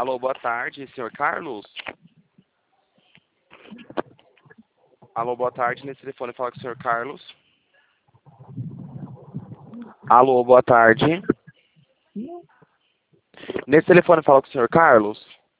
Alô, boa tarde, senhor Carlos? Alô, boa tarde, nesse telefone fala com o senhor Carlos. Alô, boa tarde. Nesse telefone fala com o senhor Carlos?